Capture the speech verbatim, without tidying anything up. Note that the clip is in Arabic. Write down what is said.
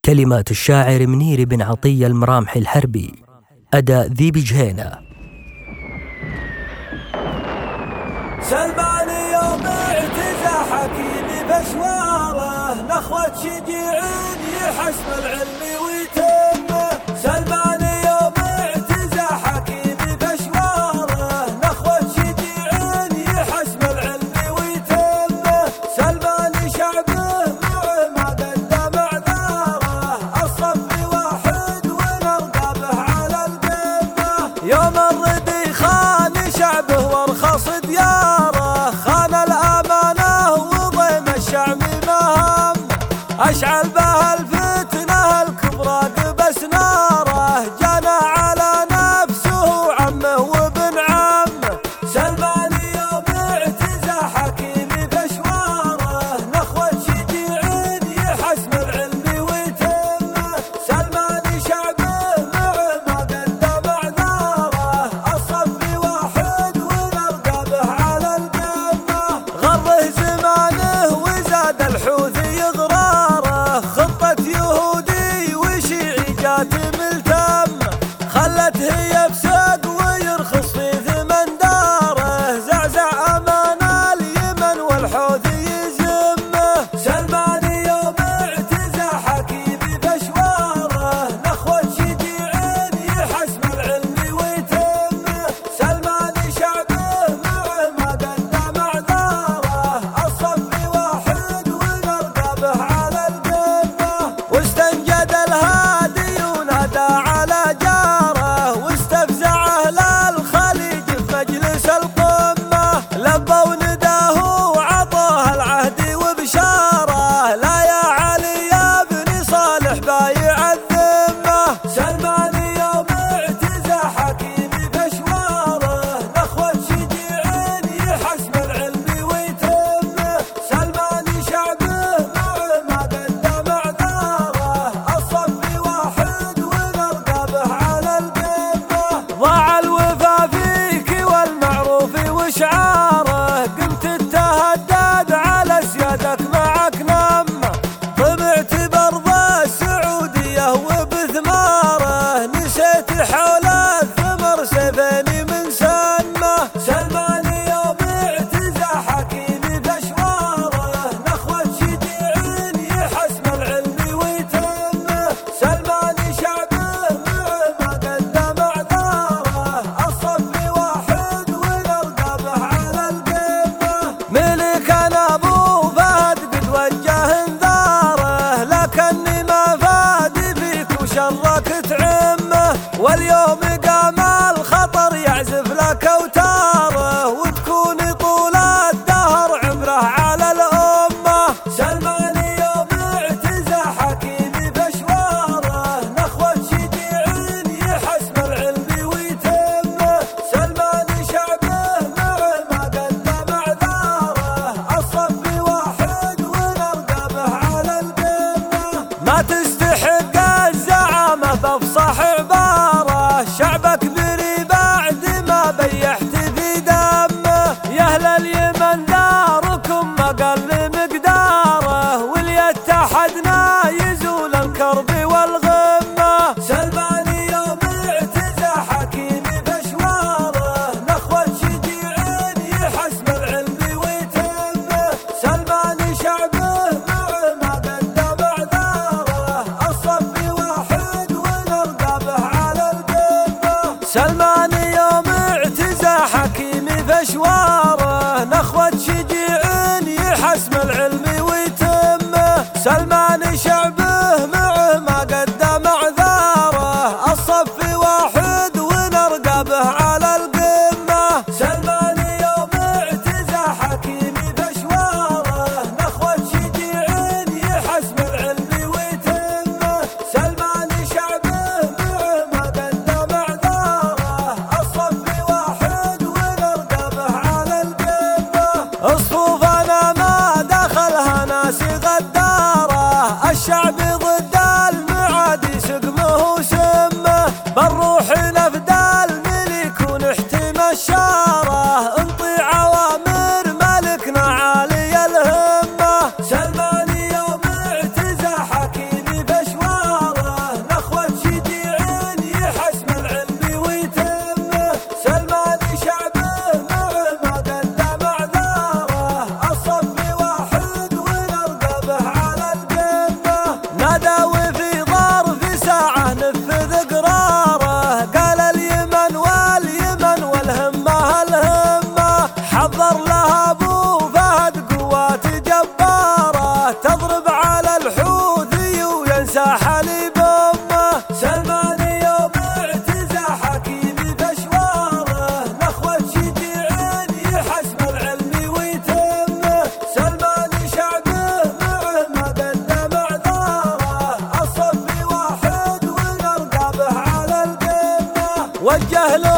كلمات الشاعر منير بن عطية المرامحي الحربي، أداء ذي بجهينة. سلمان يوم اعتزى حكيمي بشواره، نخوة شجيع يحسب العلم ويتم. سلمان يوم اعتزى حكيمي بشواره، نخوة شجيع يحسب العلم ويتم. سلمان شعبه معه ما قدم اعذاره، الصف واحد ونرقى به على القمه. يوم الردي خان شعبه وارخص دياره، خان الامانه وضيم الشعب مهم. اشعل به الفتنه الكبرى دبس ناره، جنى على نفسه عمه وابن عمه. سلمان يوم اعتزى حكيمي بشواره، نخوة شجيع يحسب العلم ويتم. سلمان شعبه معه ما قدم اعذاره، الصف واحد ونرقى به على القمه. غره زمانه وزاد الحوثي غراره، خطة يهودي وشيعي جات ملتم. خلت هي بساق ويرخص في ثمن داره، زعزع امان اليمن والحوثي يزمه. سلمان يوم اعتزى حكيمي بشواره، نخوة شجيع يحسب العلم ويتم. سلمان شعبه معه ما قدم اعذاره، الصف واحد ونرقى به على القمه. واستنجد الهادي ونادى على جاره، واستفزع اهل الخليج في مجلس القمه. لبوا نداه وعطاه العهد وبشاره، لا يا علي يا ابن صالح بايع الذمه. سلمان يوم اعتزى حكيمي بشواره، نخوة شجيع يحسب العلم ويتم. سلمان شعبه معه ما قدم اعذاره، الصف واحد ونرقى به على القمه. ضاع الوفا فيك والمعروف وشعاره، قمت تتهدد على سيادك معك نمه. طمعت برضى السعوديه وبثماره، نسيت حول الثمر سيفين من سنه. سلمان يوم اعتزى حكيمي بشواره، نخوة شجيع يحسب العلم ويتم. سلمان شعبه معه ما قدم اعذاره، الصف واحد ونرقى به على القمه. ملك انا ابو فهد قد وجه انذاره، لكني ما فادي فيك وشرك تعمه. واليوم قام الخطر يعزف لك اوتاره، وتكون طول الدهر عمره على الامه. سلمان يوم اعتزى حكيمي بشواره، نخوة شجيع يحسب العلم ويتم. سلمان شعبه معه ما قدم اعذاره، الصف واحد ونرقى به على القمه. ما تستحق الزعامه بافصح عباره، شعبك بري بعد ما بيحت في دمه. يا اهل اليمن داركم اقل مقداره، واللي اتحدنا يزول الكرب والغمه. سلمان يوم اعتزى حكيمي بشواره، نخوة شجيع يحسب العلم ويتم. سلمان شعبه معه ما قدم اعذاره، الصف واحد ونرقى به على القمه. سلمان يوم اعتزى حكيمي بشواره، نخوة شجيع يحسب العلم ويتم. سلمان شعبه معه ما قدم اعذاره، الصف واحد ونرقى به على القمه. سلمان يوم اعتزى حكيمي بشواره، نخوة شجيع يحسب العلم ويتم. سلمان شعبه معه ما قدم اعذاره، الصف واحد ونرقى به على القمه. اصفوفنا ما دخلها ناس غداره، ساحة لبمه. سلمان يوم اعتزى حكيم بأشواره، نخوة شجيع يحسب العلم ويتمه. سلمان شعبه معه ما قدم اعذاره، الصف واحد ونرقى به على القمه. وجه